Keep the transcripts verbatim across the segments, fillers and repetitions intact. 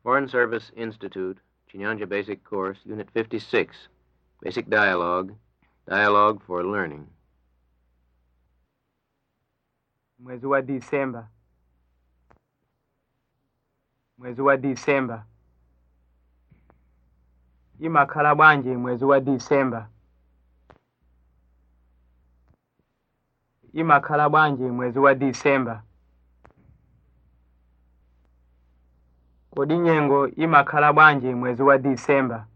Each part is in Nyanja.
Foreign Service Institute, Chinyanja Basic Course, Unit fifty-six, Basic Dialogue, Dialogue for Learning. Mwezi wa Disemba. Mwezi wa Disemba. Imakhala bwanji mwezi wa Disemba. Imakhala bwanji mwezi wa Disemba. Kodi nyengo imakhala bwanji mwezi wa Disemba.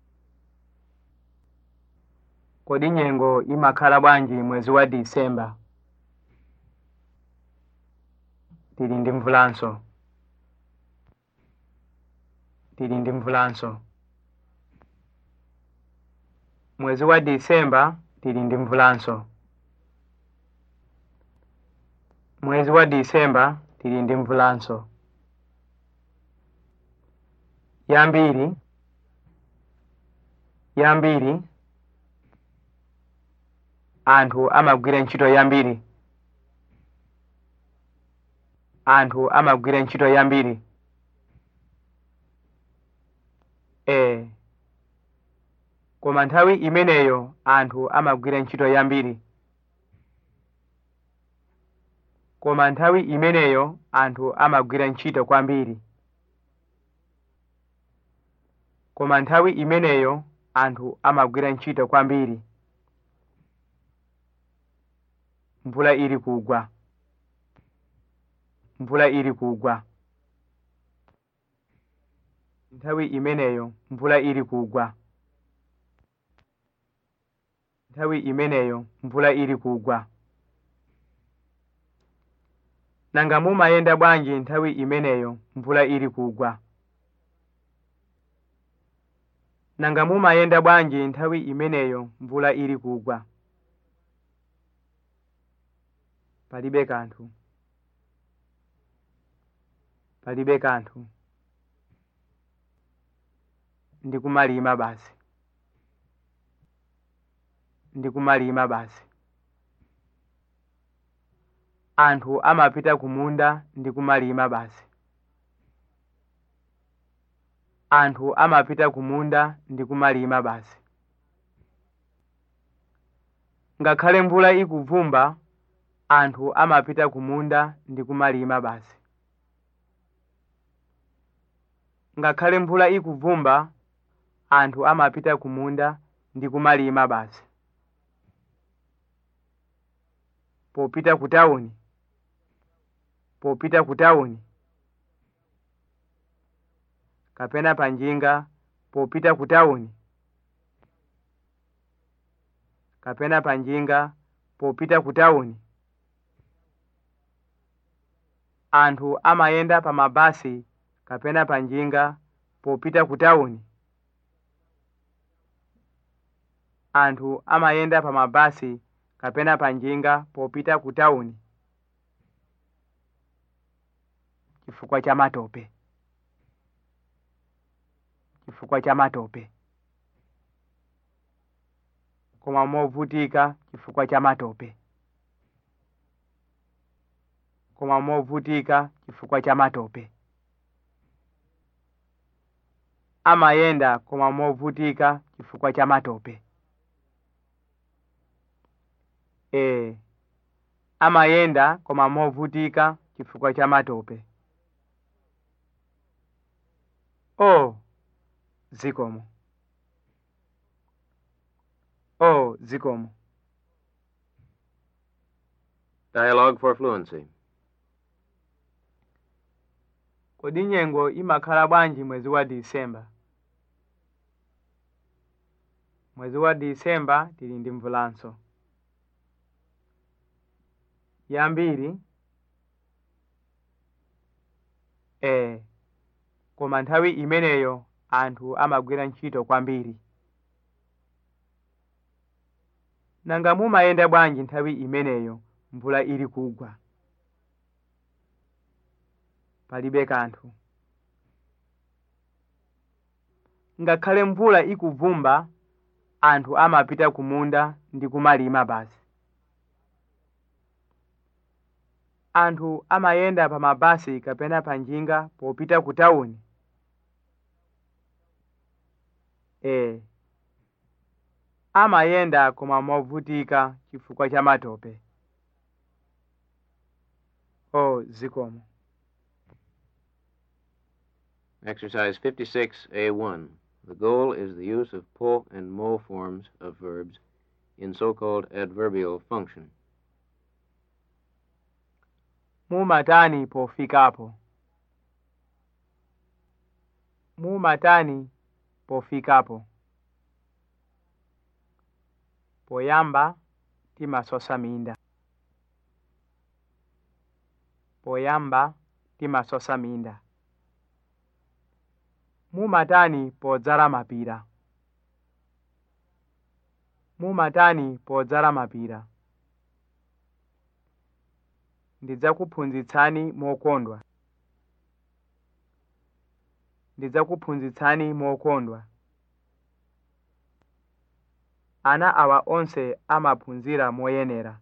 Kodi nyengo imakhala bwanji mwezi wa Disemba. Tili ndi mvulanso. Tili ndi mvulanso. Mwezi wa Disemba tili ndi mvulanso. Mwezi wa Disemba tili ndi mvulanso. Yambiri. Yambiri. Anthu amagwira ntchito yambiri. Anthu amagwira ntchito yambiri. Eh. Koma nthawi imeneyo anthu amagwira ntchito yambiri. Koma nthawi imeneyo anthu amagwira ntchito kwambiri. Koma nthawi imeneyo anthu amagwira ntchito kwambiri. Mvula iri kugwa. Mvula iri kugwa. Nthawi imeneyo mvula iri kugwa. Nthawi imeneyo mvula iri kugwa. Nanga mumayenda bwanji nthawi imeneyo mvula iri kugwa. Nanga mumayenda bwanji nthawi imeneyo mvula iri kugwa. Palibe kanthu. Palibe kanthu. Ndikumalima basi. Ndikumalima basi. Anthu amapita kumunda ndikumalima basi. Anthu amapita kumunda ndikumalima basi. Ngakhale mvula ikuvumba, anthu amapita kumunda ndikumalima basi. Ngakhale mvula ikuvumba, anthu amapita kumunda ndikumalima basi. Popita ku tawuni. Popita ku tawuni. Kapena panjinga popita ku tawuni. Kapena panjinga popita ku tawuni. Anthu amayenda pa mabasi kapena panjinga popita ku tawuni. Anthu amayenda pa mabasi kapena panjinga popita ku tawuni. Chifukwa cha matope. Chifukwa cha matope. Koma movutika chifukwa cha matope. Koma movutika chifukwa cha matope. Amayenda koma movutika chifukwa cha matope. Eh. Amayenda koma movutika chifukwa cha matope. Oh. Zikomo. Oh, zikomo. Dialogue for Fluency. Kodi nyengo imakhala bwanji mwezi wa Disemba. Mwezi wa Disemba tili ndi mvulanso. Yambiri. Eh. Koma nthawi imeneyo anthu amagwira ntchito kwambiri. Nanga mumayenda bwanji nthawi imeneyo mvula iri kugwa. Palibe kanthu. Ngakhale mvula ikuvumba, anthu amapita kumunda ndikumalima basi. Anthu amayenda pa mabasi kapena panjinga popita ku tawuni. E. Amayenda koma movutika chifukwa cha matope. O. Zikomo. Exercise fifty-six A one. The goal is the use of po and mo forms of verbs in so-called adverbial function. Mumatani pofikapo. Mumatani pofikapo. Poyamba timasosa minda. Poyamba timasosa minda. Mumatani podzala mapira. Mumatani podzala mapira. Ndidzakuphunzitsani mokondwa. Ndidzakuphunzitsani mokondwa. Ana awa onse amaphunzira moyenera.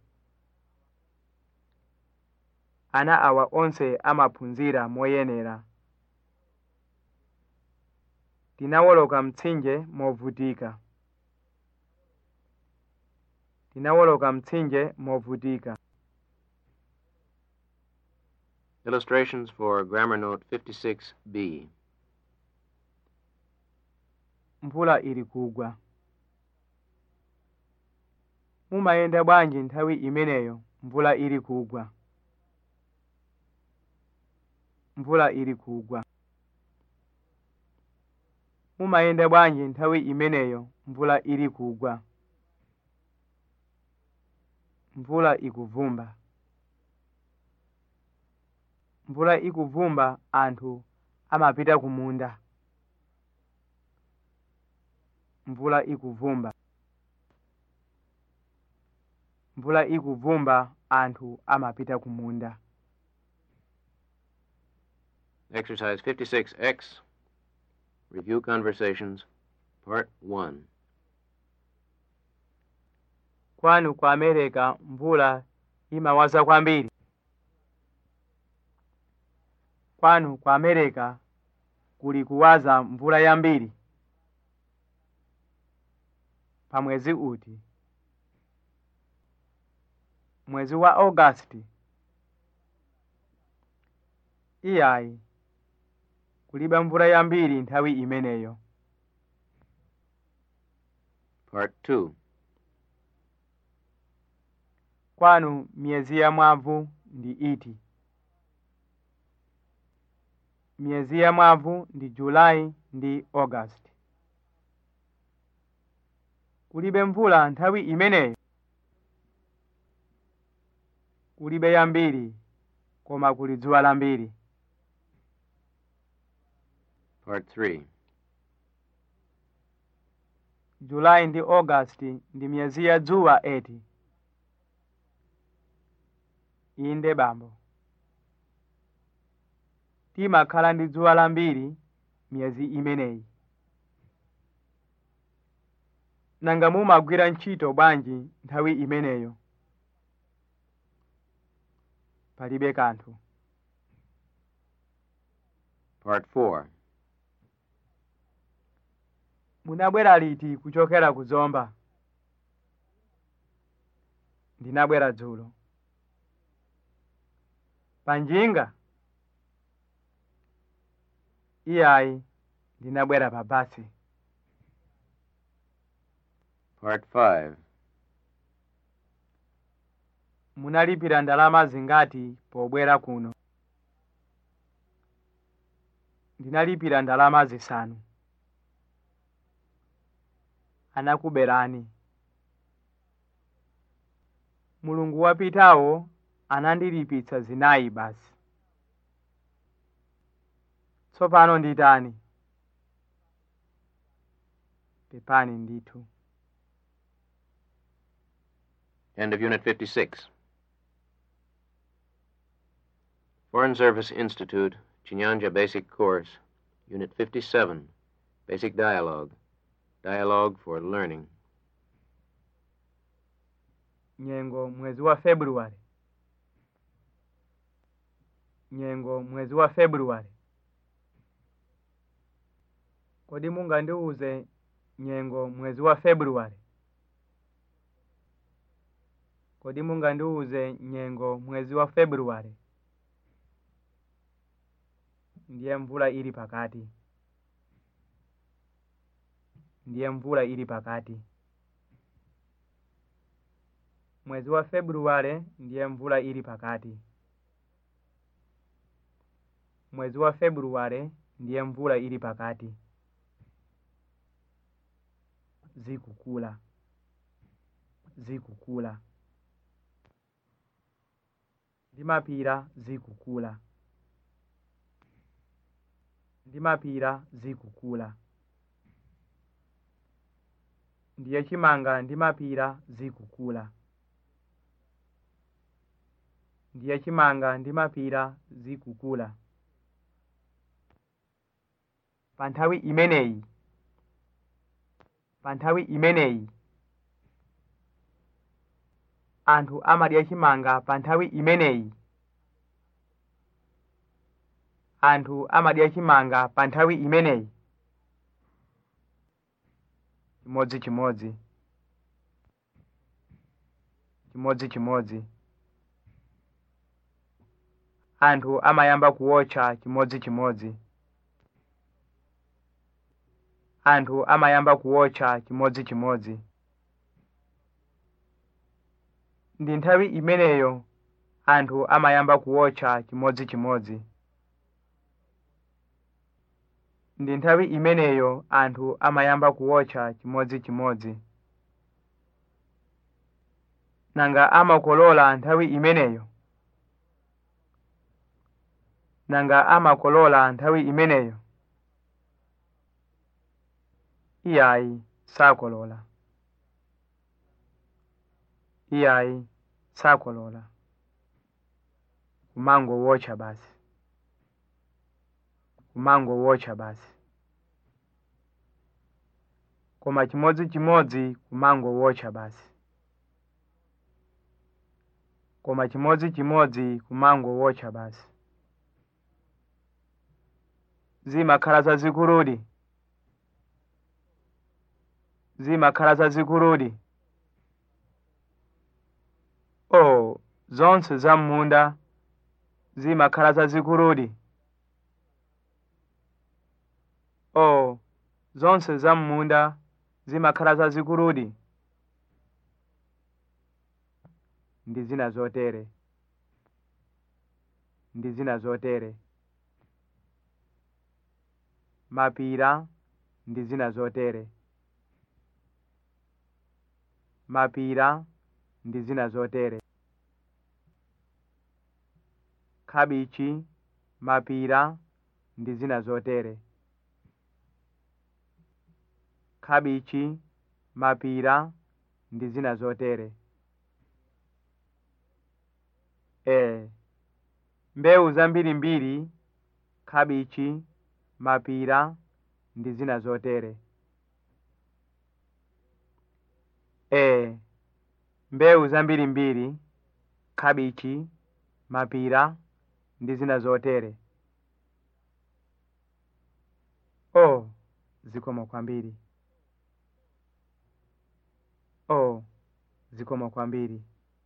Ana awa onse amaphunzira moyenera. Tinawoloka mtsinje movutika. Tinawoloka mtsinje movutika. Illustrations for Grammar Note fifty-six B. Mvula iri kugwa. Mumayenda bwanji nthawi imeneyo mvula iri kugwa. Mvula iri kugwa. Mumayenda bwanji nthawi imeneyo mvula iri kugwa. Mvula ikuvumba. Mvula ikuvumba anthu amapita kumunda. Mvula ikuvumba. Mvula ikuvumba anthu amapita kumunda. Exercise fifty-six X. Review conversations. Part one. Kwanu kwa Amerika mvula imawaza kwambiri. Kwanu kwa Amerika kuli kuwaza mvula yambiri. Pa mwezi uti. Mwezi wa Agosti. Iyayi. Kulibe mvula yambiri nthawi imeneyo. Part two. Kwanu miezi ya mwavu ndi iti. Miezi ya mwavu ndi Julai ndi August. Kulibe mvula nthawi imeneyo. Kulibe yambiri koma kuli dzuwa lambiri. Part three. Julai ndi August ndi miezi ya dzuwa eti. Inde bambo. Timakhala ndi dzuwa lambiri miezi imeneyi. Nanga mumagwira ntchito bwanji nthawi imeneyo. Palibe kanthu. Part four. Munabwera liti kuchokera kuzomba? Ndinabwera dzulo. Panjinga? Iyayi, ndinabwera pa basi. Part five. Munalipira ndalama zingati pobwera kuno? Ndinalipira ndalama zisanu. Anakuberani. Mulungu wapitawo anandilipitsa zinayi basi. Tsopano nditani? Pepani ndithu. End of Unit fifty-six. Foreign Service Institute, Chinyanja Basic Course, Unit fifty-seven, Basic Dialogue. Dialogue for Learning. Nyengo mwezi wa February. Nyengo mwezi wa February. Kodi mungandiuze nyengo mwezi wa February? Kodi mungandiuze nyengo mwezi wa February? Ndiye mvula ili pakati. Ndiye mvula ili pakati. Mwezi wa February ndiye mvula ili pakati. Mwezi wa February ndiye mvula ili pakati. Zikukula. Zikukula. Ndimapira zikukula. Ndimapira zikukula. Ndiye chimanga ndimapira zikukula. Ndiye chimanga ndimapira zikukula. Panthawi imeneyi. Panthawi imeneyi. Anthu amadya chimanga panthawi imeneyi. Anthu amadya chimanga panthawi imeneyi. Chimodzi chimodzi. Chimodzi chimodzi. Anthu amayamba kuwotcha chimodzi chimodzi. Anthu amayamba kuwotcha chimodzi chimodzi. Ndi nthawi imeneyo anthu amayamba kuwotcha chimodzi chimodzi. Ndi nthawi imeneyo anthu amayamba kuwotcha chimodzi chimodzi. Nanga amakolola nthawi imeneyo. Nanga amakolola nthawi imeneyo. Iyayi sakolola. Iyayi sakolola. Kumango wotcha basi. Kumango wotcha basi. Koma chimodzi chimodzi kumango wotcha basi. Koma chimodzi chimodzi kumango wotcha basi. Zimakhala zazikuludi. Zimakhala zazikuludi. Oh, zonse za munda zimakhala zazikuludi. Oh, zonse za munda zimakhala zazikuludi. Ndi zina zotere. Ndi zina zotere. Mapira ndi zina zotere. Mapira ndi zina zotere. Kabichi, mapira ndi zina zotere. Kabichi, mapira ndi zina zotere. E, mbewu zambirimbiri, kabichi, mapira ndi zina zotere. E, mbewu zambirimbiri, kabichi, mapira ndi zina zotere. Oh, zikomo kwambiri. Oh, zikomo kwambiri.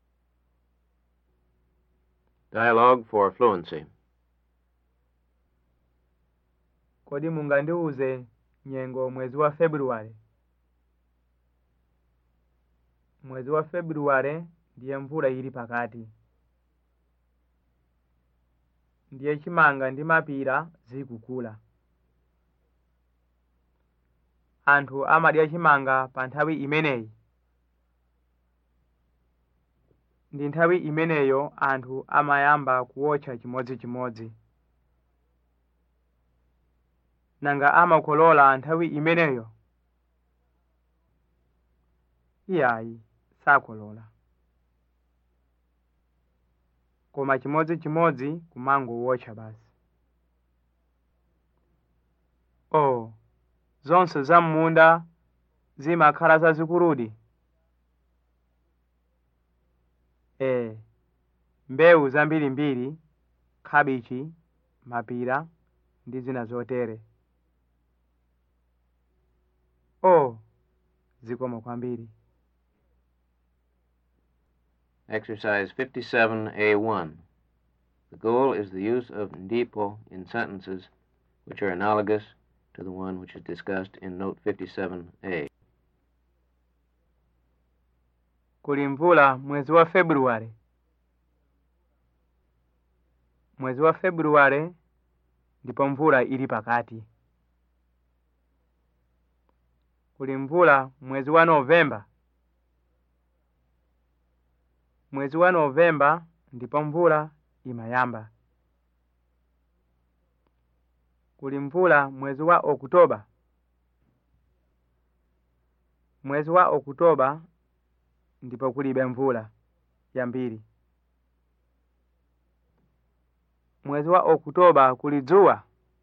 Dialogue for fluency. Kodi mungandiuze nyengo mwezi wa February? Mwezi wa February ndiye mvula ili pakati. Ndiye chimanga ndi mapira zikukula. Anthu amadya chimanga pa nthawi imeneyi. Ndi nthawi imeneyo anthu amayamba kuwotcha chimodzi chimodzi. Nanga amakolola nthawi imeneyo. Iyayi sakolola. Koma chimodzi chimodzi kumango wotcha basi. Oh, zonse za munda zimakhala zazikuludi. E, mbewu zambirimbiri, kabichi, mapira ndi zina zotere. Oh, Zikomo kwambiri. Exercise fifty-seven A one. The goal is the use of ndipo in sentences which are analogous to the one which is discussed in Note fifty-seven A. Kuli mvula mwezi wa Februari. Mwezi wa Februari ndipo mvula ili pakati. Kuli mvula mwezi wa Novemba. Mwezi wa Novemba ndipo mvula imayamba. Kuli mvula mwezi wa Oktoba. Mwezi wa Oktoba ndipo kulibe mvula yambiri. Mwezi wa Oktoba kuli dzuwa.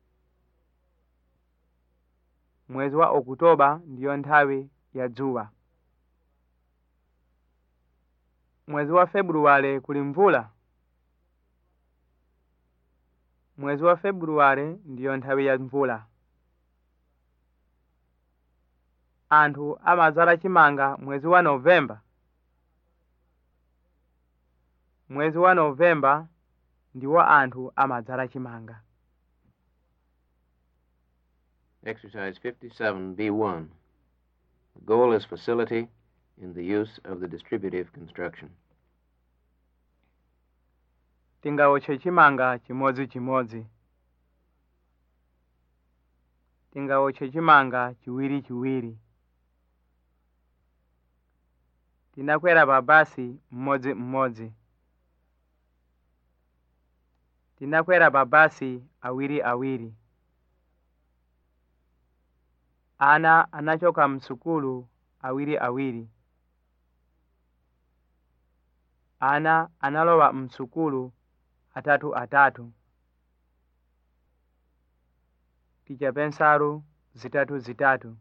Mwezi wa Oktoba ndiyo nthawi ya dzuwa. Mwezi wa Februari kuli mvula. Mwezi wa Februari ndiyo nthawi ya mvula. Anthu amadzala chimanga mwezi wa Novemba. Mwezi wa Novemba ndiwo anthu amadzala chimanga. Exercise fifty-seven B one. The goal is facility in the use of the distributive construction. Tingawotche chimanga chimodzi chimodzi. Tingawotche chimanga chiwiri chiwiri. Tinakwera pa basi mmodzi mmodzi. Tinakwera pa basi awiri awiri. Ana anachoka msukulu awiri awiri. Ana analowa msukulu atatu atatu. Tichape nsalu zitatu zitatu.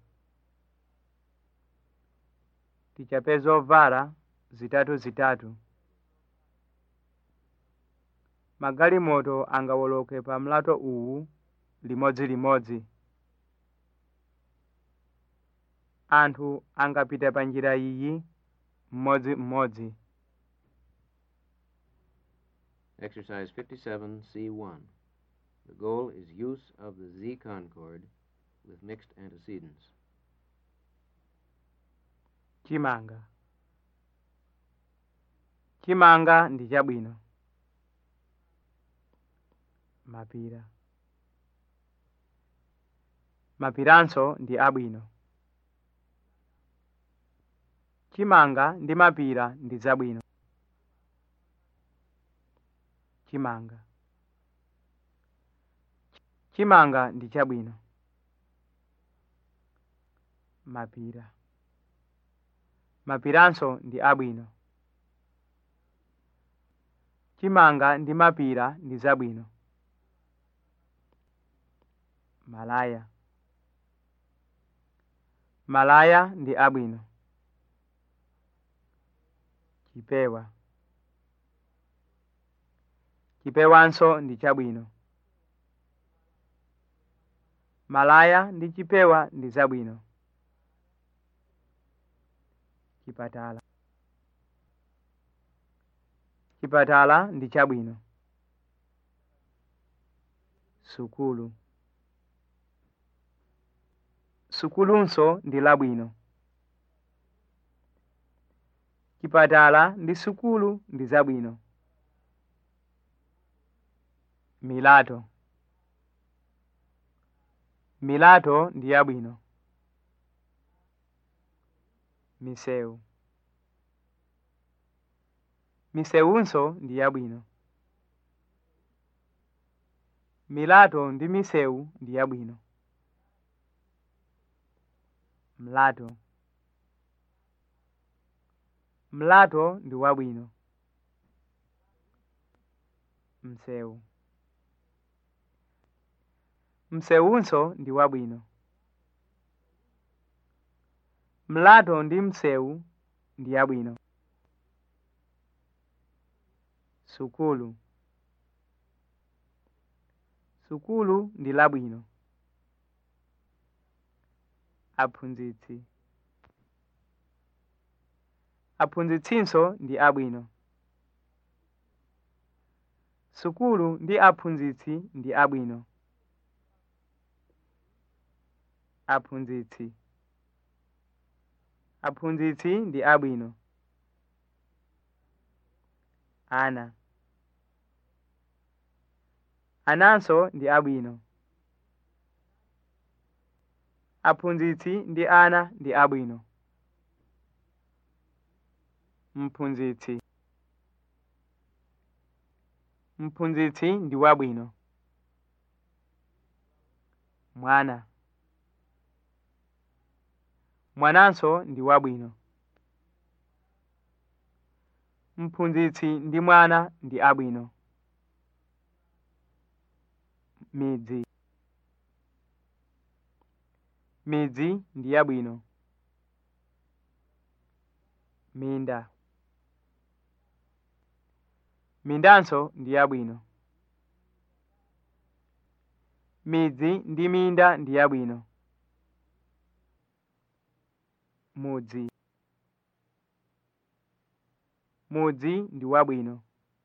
Tichape zovala zitatu zitatu. Magalimoto angawoloke pa mlato uwu limodzi limodzi. Anthu angapita pa njira iyi mmodzi mmodzi. Exercise fifty-seven C one. The goal is use of the Z concord with mixed antecedents. Chimanga. Chimanga ndi chabwino. Mapira. Mapiranso ndi abwino. Chimanga ndi mapira ndi zabwino. Chimanga. Chimanga ndi chabwino. Mapira. Mapiranso ndi abwino. Chimanga ndi mapira ndi zabwino. Malaya. Malaya ndi abwino. Chipewa. Chipewanso ndi chabwino. Malaya ndi chipewa ndi zabwino. Chipatala. Chipatala ndi chabwino. Sukulu. Sukulunso ndi labwino. Chipatala ndi sukulu ndi zabwino. Milato. Milato ndi yabwino. Misewu. Misewunso ndi yabwino. Milato ndi misewu ndi yabwino. Mlato. Mlato ndi wabwino. Msewu. Msewunso ndi wabwino. Mlato ndi msewu ndi yabwino. Sukulu. Sukulu ndi labwino. Aphunzitsi. aphunzitsinso ndi abwino. Sukulu ndi aphunzitsi ndi abwino. Aphunzitsi. Aphunzitsi ndi abwino. Ana. Ananso ndi abwino. Aphunzitsi ndi ana ndi abwino. Mphunzitsi. Mphunzitsi ndi wabwino. Mwana. Mwananso ndi wabwino. Mphunzitsi ndi mwana ndi abwino. Midzi. Midzi ndi yabwino. Minda. Mindanso ndi yabwino. Midzi ndi minda ndi yabwino. Mudzi. Mudzi ndi wabwino.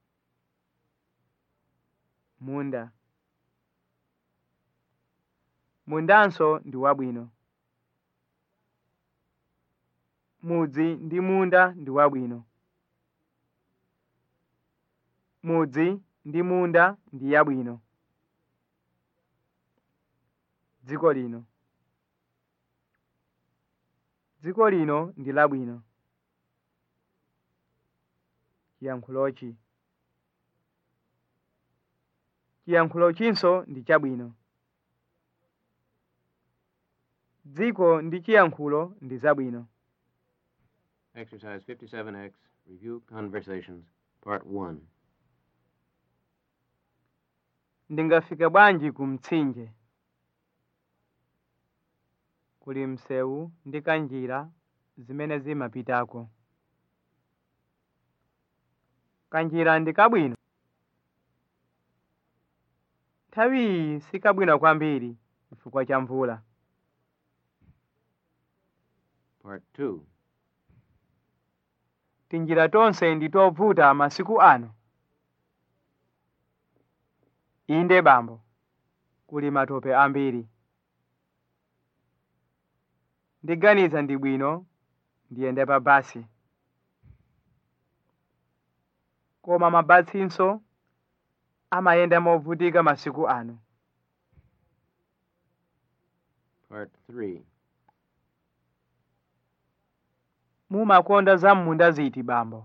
Munda. Mundanso ndi wabwino. Mudzi ndi munda ndi wabwino. Mudzi ndi munda ndi yabwino. Dziko lino. Dziko lino ndi labwino. Chiyankhulochi. Chiyankhulochinso ndi chabwino. Dziko ndi chiyankhulo ndi zabwino. Exercise fifty-seven X, Review Conversations, Part one. Ndingafika bwanji ku mtsinje? Kuli msewu ndi kanjira zimene zimapitako. Kanjira ndi kabwino. Nthawi iyi sikabwino kwambiri chifukwa cha mvula. Part two. Tinjira tonse ndi tovuta masiku ano. Inde bambo, kuli matope ambiri. Ndiganiza ndi bwino ndiyende pa basi. Koma mabasinso amayenda movutika masiku ano. Part three. Mumakonda za munda ziti bambo?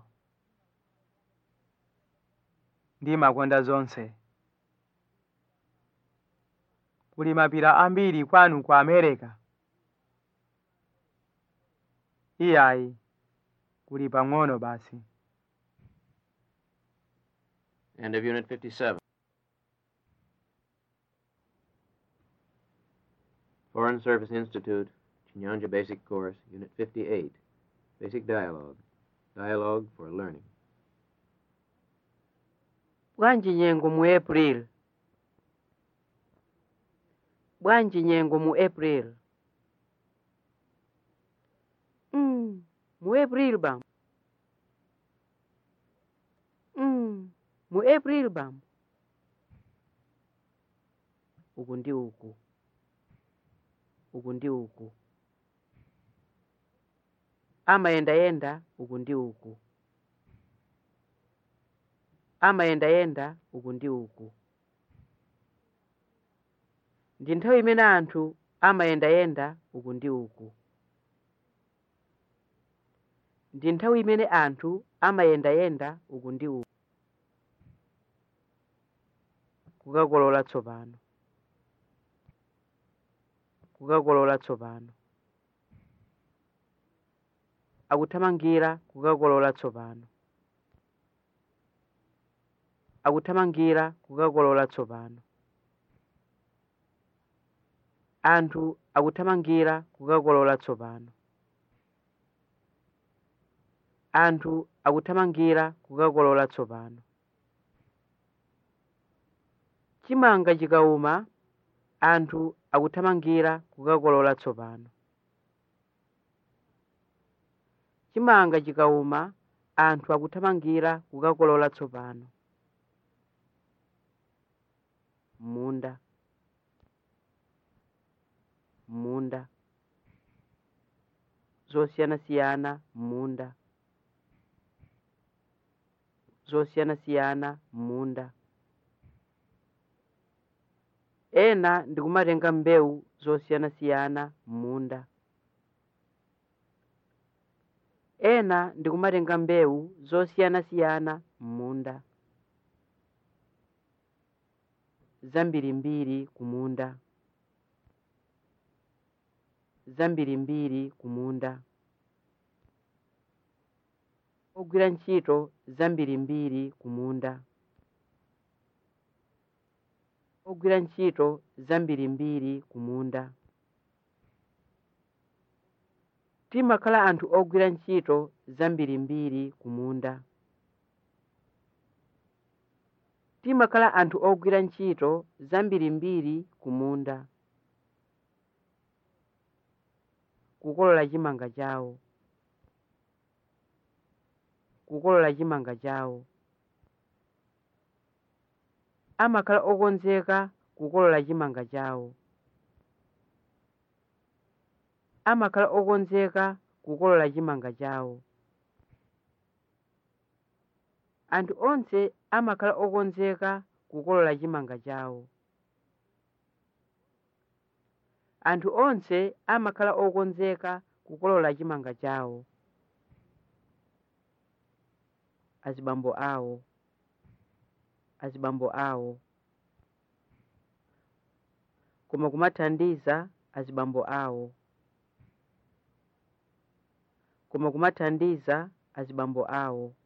Ndimakonda zonse. Kuli mapira ambiri kwanu kwa Amerika? Iyayi, kuli pang'ono basi. End of Unit fifty-seven. Foreign Service Institute, Chinyanja Basic Course, Unit fifty-eight. Basic Dialogue. Dialogue for Learning. Bwanji nyengo mu April. Bwanji nyengo mu April. Mm, mu April bam. Mm, mu April bam. Uku ndi uku. Uku ndi uku. Ama yenda yenda uku ndi uku. Ama yenda yenda uku ndi uku. Ndi nthawi imene anthu ama yenda yenda uku ndi uku. Ndi nthawi imene anthu ama yenda yenda uku ndi uku. Kukakolola tsopano. Kukakolola tsopano. Akuthamangira kukakolola tsopano. Akuthamangira kukakolola tsopano. Anthu akuthamangira kukakolola tsopano. Anthu akuthamangira kukakolola tsopano. Chimanga chikauma, anthu akuthamangira kukakolola tsopano. chimanga chikauma anthu akuthamangira kukakolola tsopano. Munda. Munda. Zosiyana-siyana munda. Zosiyana-siyana munda. Ena ndikumatenga mbewu zosiyana-siyana munda. Ena ndikumatenga mbewu zosiyana-siyana munda. Zambirimbiri kumunda. Zambirimbiri kumunda. Ogwira ntchito zambirimbiri kumunda. Ogwira ntchito zambirimbiri kumunda. Timakhala anthu ogwira ntchito zambirimbiri kumunda. Timakhala anthu ogwira ntchito zambirimbiri kumunda. Kukolola chimanga chawo. Kukolola chimanga chawo. Amakhala okonzeka kukolola chimanga chawo. Amakhala okonzeka kukolola chimanga chawo. Anthu onse amakhala okonzeka kukolola chimanga chawo. Anthu onse amakhala okonzeka kukolola chimanga chawo. Azibambo awo. Azibambo awo. Koma kumathandiza azibambo awo. Koma kumathandiza azibambo awo.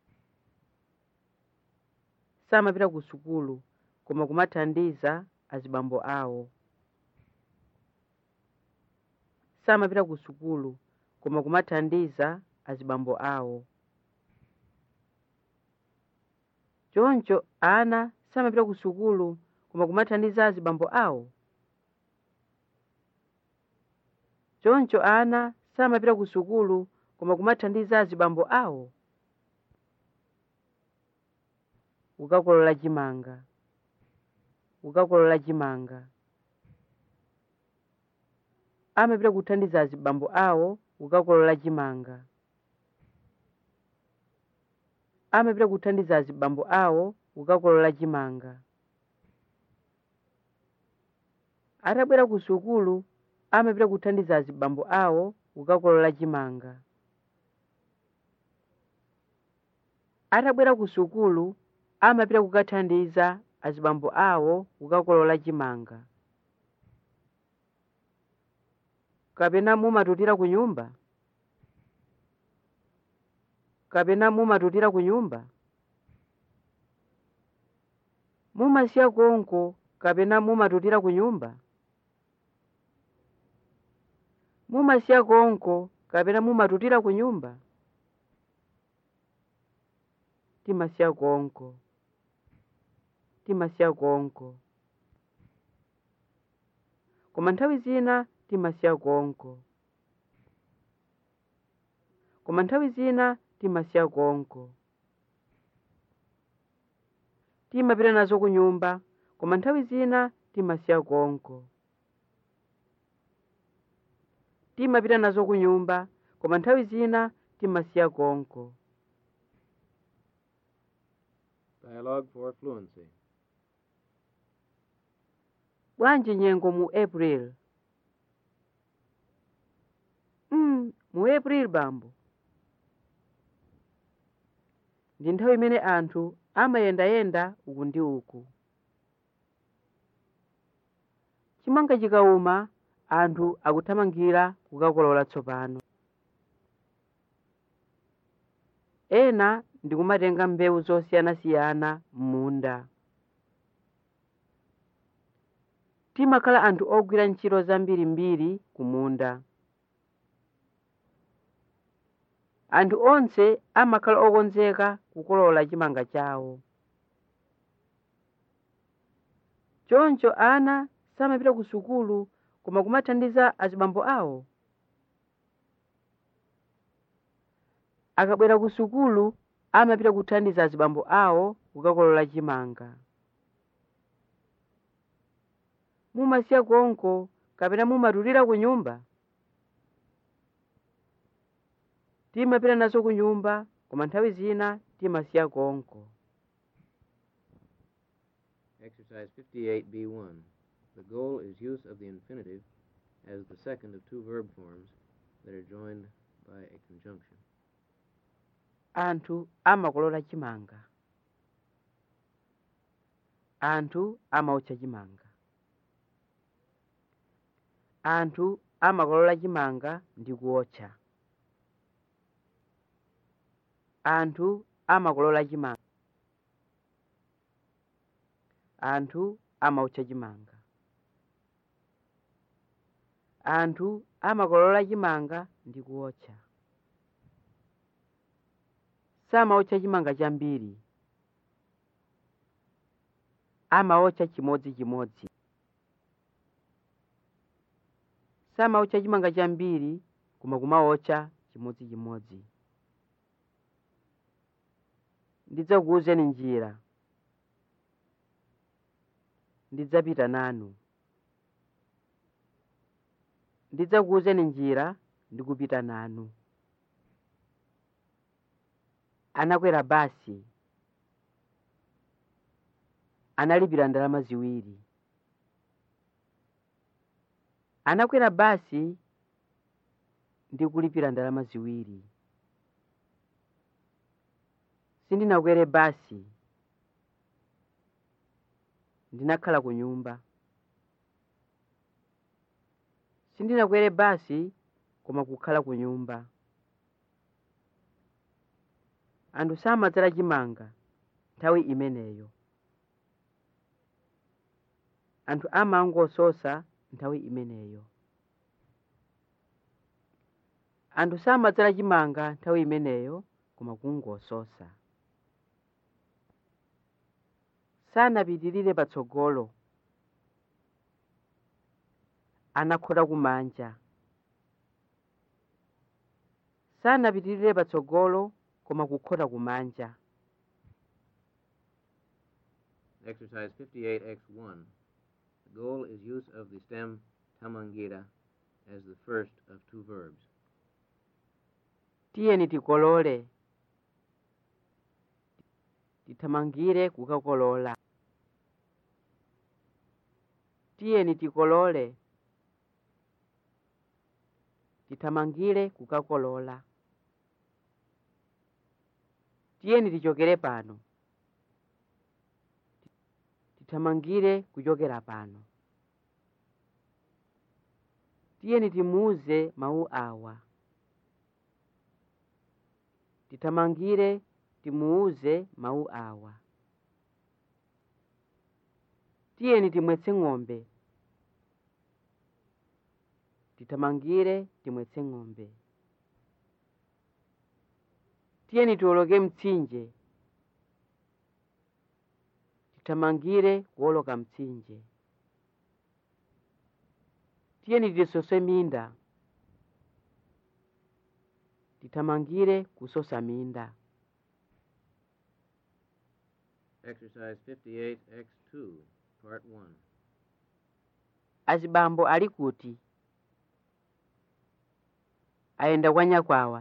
Samapita ku sukulu koma kumathandiza azibambo awo. Samapita ku sukulu koma kumathandiza azibambo awo. Choncho ana samapita ku sukulu koma kumathandiza azibambo awo. Choncho ana samapita ku sukulu koma kumathandiza azibambo awo. Kukakolola chimanga. Kukakolola chimanga. Amapita kuthandiza azibambo awo kukakolola chimanga. Amapita kuthandiza azibambo awo kukakolola chimanga. Atabwera ku sukulu amapita kuthandiza azibambo awo kukakolola chimanga. Atabwera ku sukulu amapita kukathandiza azibambo awo kukakolola chimanga. Kapena mumatutira ku nyumba? Kapena mumatutira ku nyumba? Mumasiya konko kapena mumatutira ku nyumba? Mumasiya konko kapena mumatutira ku nyumba? Timasiya konko. Timasiya konko. Koma nthawi zina timasiya konko. Koma nthawi zina timasiya konko. Timapita nazo ku nyumba koma nthawi zina timasiya konko. Timapita nazo ku nyumba koma nthawi zina timasiya konko. Dialogue for fluency. Bwanji nyengo mu April. Mm, mu April bambo. Ndi nthawi imene anthu amayendayenda uku ndi uku. Chimanga chikauma anthu akuthamangira kukakolola tsopano. Ena ndikumatenga mbewu zosiyana-siyana m'munda. Timakhala anthu ogwira ntchito zambirimbiri kumunda. Anthu onse amakhala okonzeka kukolola chimanga chawo. Choncho ana samapita ku sukulu koma kumathandiza azibambo awo. akabwera ku sukulu amapita kuthandiza azibambo awo kukakolola chimanga. Mumasiya konko kapena mumatulira ku nyumba? Timapita nazo ku nyumba koma nthawi zina timasiya konko. Exercise fifty-eight B one. The goal is use of the infinitive as the second of two verb forms that are joined by a conjunction. Anthu amakolola chimanga. Anthu amaotcha chimanga. Anthu amakolola chimanga ndi kuotcha. Anthu amakolola chimanga. Anthu amaotcha chimanga. Anthu amakolola chimanga ndi kuotcha. Samaotcha chimanga chambiri. Amaotcha chimodzimodzi. Samaotcha chimanga chambiri koma kumaotcha chimodzimodzi. Ndidzakuwuzeni njira. Ndidzapita nanu. Ndidzakuwuzeni njira ndikupita nanu. Anakwera basi. Analipira ndalama ziwiri. Anakwera basi ndi kulipira ndalama ziwiri. Sindinakwere basi. Ndinakhala ku nyumba. Sindinakwere basi koma kukhala ku nyumba. Anthu samadzala chimanga nthawi imeneyo. Anthu amangososa nthawi imeneyo. Anthu samadzala chimanga nthawi imeneyo koma kungososa. Sanapitirire patsogolo. Anakhota kumanja. Sanapitirire patsogolo koma kukhota kumanja. Exercise fifty-eight X one. The goal is use of the stem tamangira as the first of two verbs. Tiyeni tikolole. Tithamangire kukakolola. Tiyeni tikolole. Tithamangire kukakolola. Tiyeni tichokere pano. Tithamangire kuchokera pano. Tiyeni timuuze mawu awa. Tithamangire timuuze mawu awa. Tiyeni timwetse ng'ombe. Tithamangire timwetse ng'ombe. Tiyeni tiwoloke mtsinje. Tithamangire kuwoloka mtsinje. Tiyeni tisose minda. Tithamangire kusosa minda. Exercise fifty-eight X two, Part one. Azibambo ali kuti? Aenda kwa nyakwawa.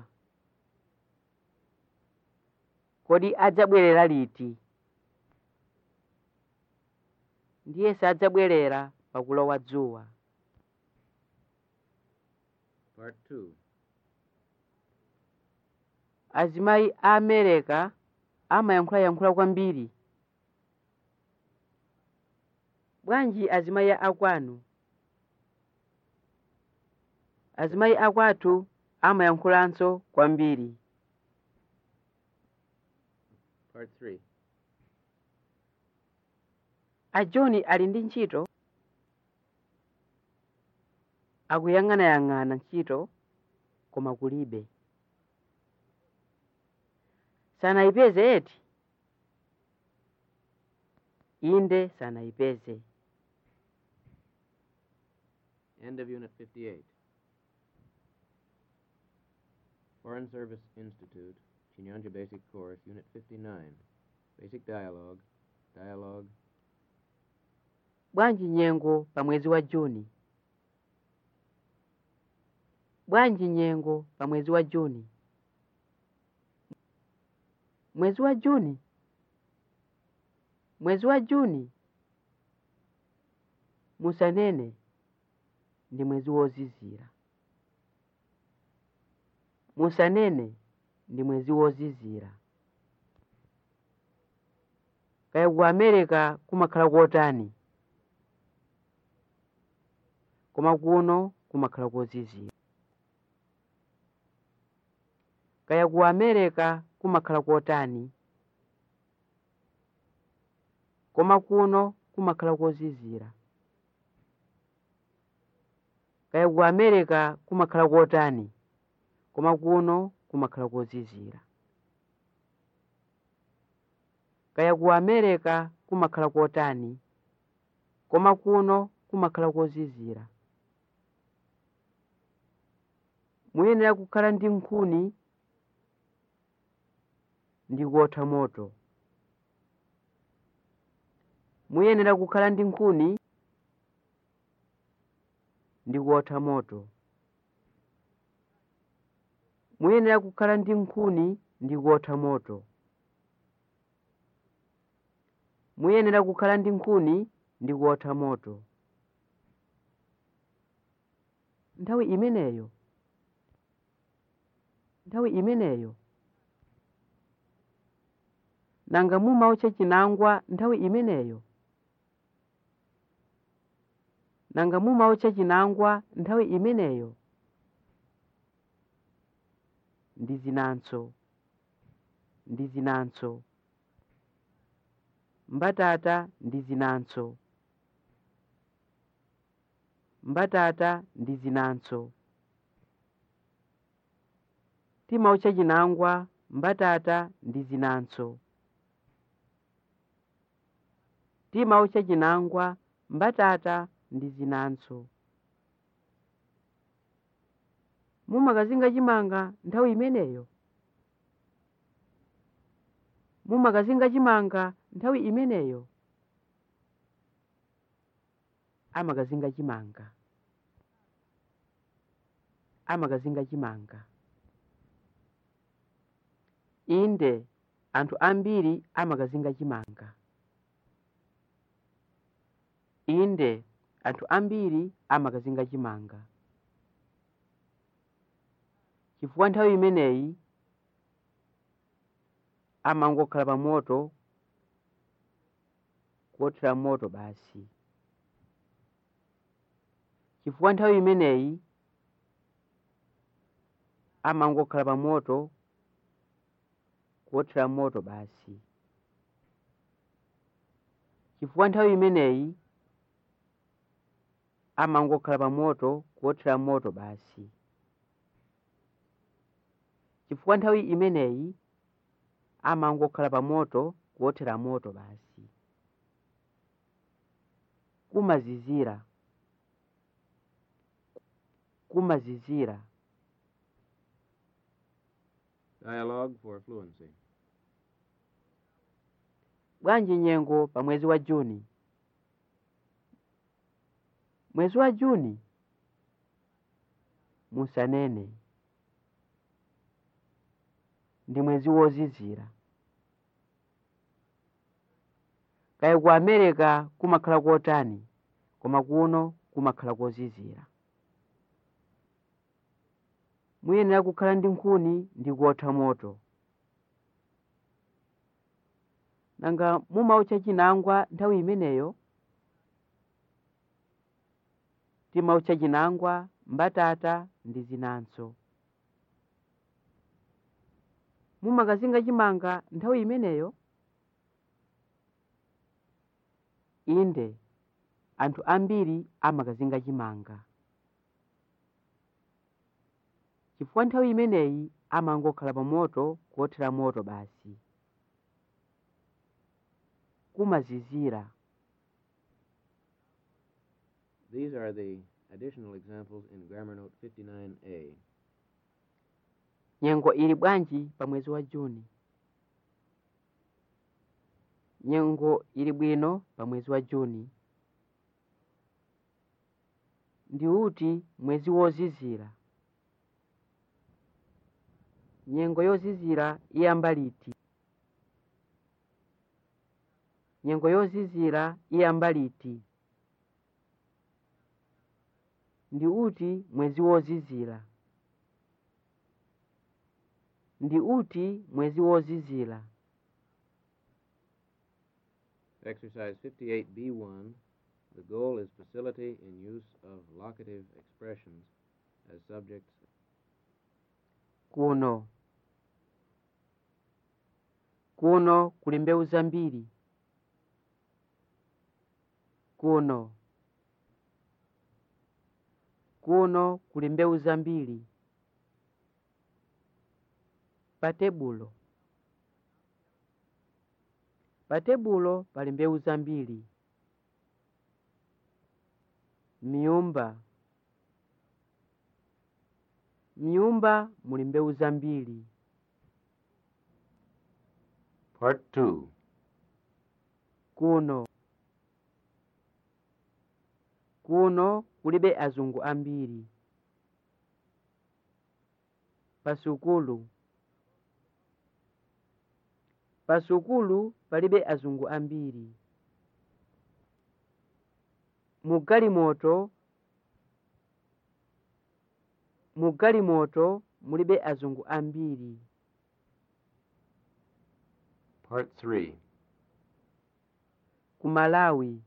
Kodi adzabwerera liti? Ndiye sadzabwerera pakulowa dzuwa. Part two. Azimayi a America amayankhulayankhula kwambiri. Bwanji azimayi akwanu? Azimayi akwathu amayankhulanso kwambiri. Part three. A John ali ndi ntchito? Akuyang'anayang'ana ntchito koma kulibe. Sanayipeze eti? Inde sanayipeze. End of Unit fifty-eight. Foreign Service Institute, Chinyanja Basic Course, Unit fifty-nine. Basic Dialogue. Dialogue. Bwanji nyengo pa mwezi wa Juni. Bwanji nyengo pa mwezi wa Juni. Mwezi wa Juni. Mwezi wa Juni. Musanene ndi mwezi wozizira. Musanene ndi mwezi wozizira. Kaya ku America kumakhala kotani. Koma kuno kumakhala kozizira. Kaya ku America kumakhala kotani. Koma kuno kumakhala kozizira. Kaya ku America kumakhala kotani. Koma kuno kumakhala kozizira. Kaya ku America kumakhala kotani. Koma kuno kumakhala kozizira. Muyenera kukhala ndi nkhuni ndi kuotha moto. Muyenera kukhala ndi nkhuni ndi kuotha moto. Muyenera kukhala ndi nkhuni ndi kuotha moto. Muyenera kukhala ndi nkhuni ndi kuotha moto. Nthawi imeneyo. Nthawi imeneyo. Nanga mumaotcha chinangwa nthawi imeneyo. Nanga mumaotcha chinangwa nthawi imeneyo. Ndi zinanso. Ndi zinanso. Mbatata ndi zinanso. Mbatata ndi zinanso. Timaotcha chinangwa mbatata ndi zinanso. Timaotcha chinangwa mbatata ndi zinanso. Mumakazinga chimanga nthawi imeneyo. Mumakazinga chimanga nthawi imeneyo. Amakazinga chimanga. Amakazinga chimanga. Inde anthu ambiri amakazinga chimanga. Inde anthu ambiri amakazinga chimanga. Chifukwa nthawi imeneyi amangokhala pa moto kuothera moto basi. Chifukwa nthawi imeneyi amangokhala pa moto kuothera moto basi. Chifukwa nthawi imeneyi amangokhala pa moto kuothera moto basi. Chifukwa nthawi imeneyi amangokhala pa moto kuothera moto basi. Kumazizira. Kumazizira. Dialogue for fluency. Bwanji nyengo pa mwezi wa Juni. Mwezi wa Juni. Musanene ndi mwezi wozizira. Kaya ku America kumakhala kotani. Koma kuno kumakhala kozizira. Muyenera kukhala ndi nkhuni ndi kuotha moto. Nanga mumaotcha chinangwa nthawi imeneyo. Timaotcha chinangwa mbatata ndi zinanso. Mumakazinga chimanga nthawi imeneyo. Inde anthu ambiri amakazinga chimanga. Chifukwa nthawi imeneyi amangokhala pa moto kuothera moto basi. Kumazizira. These are the additional examples in Grammar Note fifty-nine A. Nyengo ili bwanji pa mwezi wa Juni. Nyengo ili bwino pa mwezi wa Juni. Ndi uti mwezi wozizira. Nyengo yozizira iyamba liti. Nyengo yozizira iyamba liti. Ndi uti mwezi wozizira. Ndi uti mwezi wozizira. Exercise fifty-eight B one. The goal is facility in use of locative expressions as subjects. Kuno. Kuno kuli mbewu zambiri. Kuno. Kuno kuli mbewu zambiri. Patebulo. Patebulo pali mbewu zambiri. Myumba. Myumba muli mbewu zambiri. Part two. Kuno. Kuno kulibe azungu ambiri. Pasukulu. Pasukulu palibe azungu ambiri. Mugali moto. Mugali moto mulibe azungu ambiri. Part three. Kumalawi.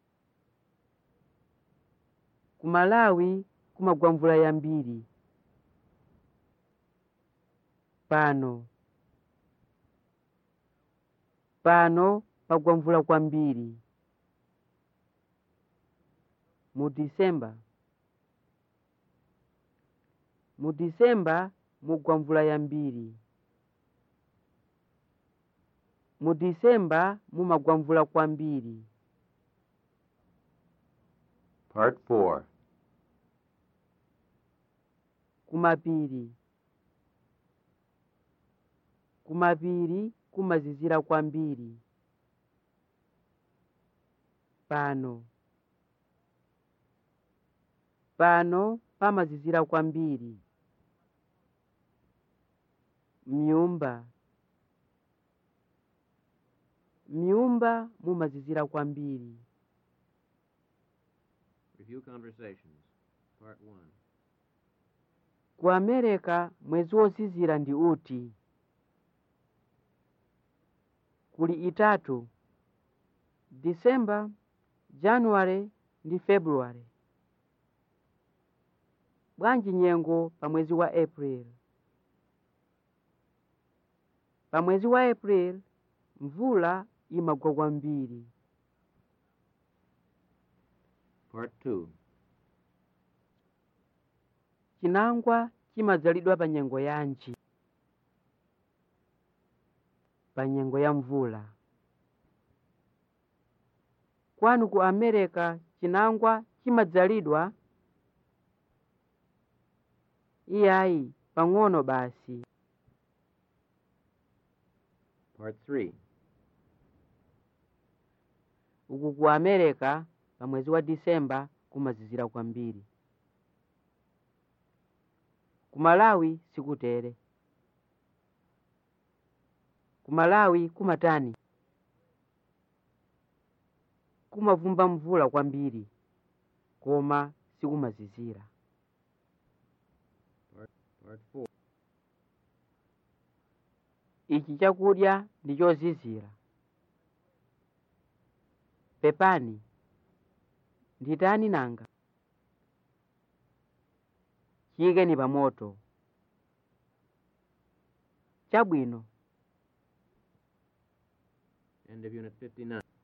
Kumalawi kumagwa mvula yambiri. Pano. Pano pagwa mvula kwambiri. Mu Disemba. Mu Disemba mugwa mvula yambiri. Mu Disemba mumagwa mvula kwambiri. Part four. Kumapiri. Kumapiri kumazizira kwambiri. Pano. Pano pamazizira kwambiri. Myumba. Myumba mumazizira kwambiri. Review conversations. Part one. Ku Amerika mwezi wozizira ndi uti. Kuli itatu. Disemba, January ndi February. Bwanji nyengo pa mwezi wa April. Pa mwezi wa April mvula imagwa kwambiri. Part two. Chinangwa chimadzalidwa pa nyengo yanji. Pa nyengo ya mvula. Kwanu ku Amerika chinangwa chimadzalidwa? Iyayi, pang'ono basi. Part three. Uku ku Amerika pa mwezi wa Disemba kumazizira kwambiri. Ku Malawi sikutere. Ku Malawi kumatani. Kumavumba mvula kwambiri. Koma sikumazizira. Part, part four. Ichi chakudya ndi chozizira. Pepani. Nditani nanga? Chiyikeni pa moto. Chabwino. End of Unit fifty-nine.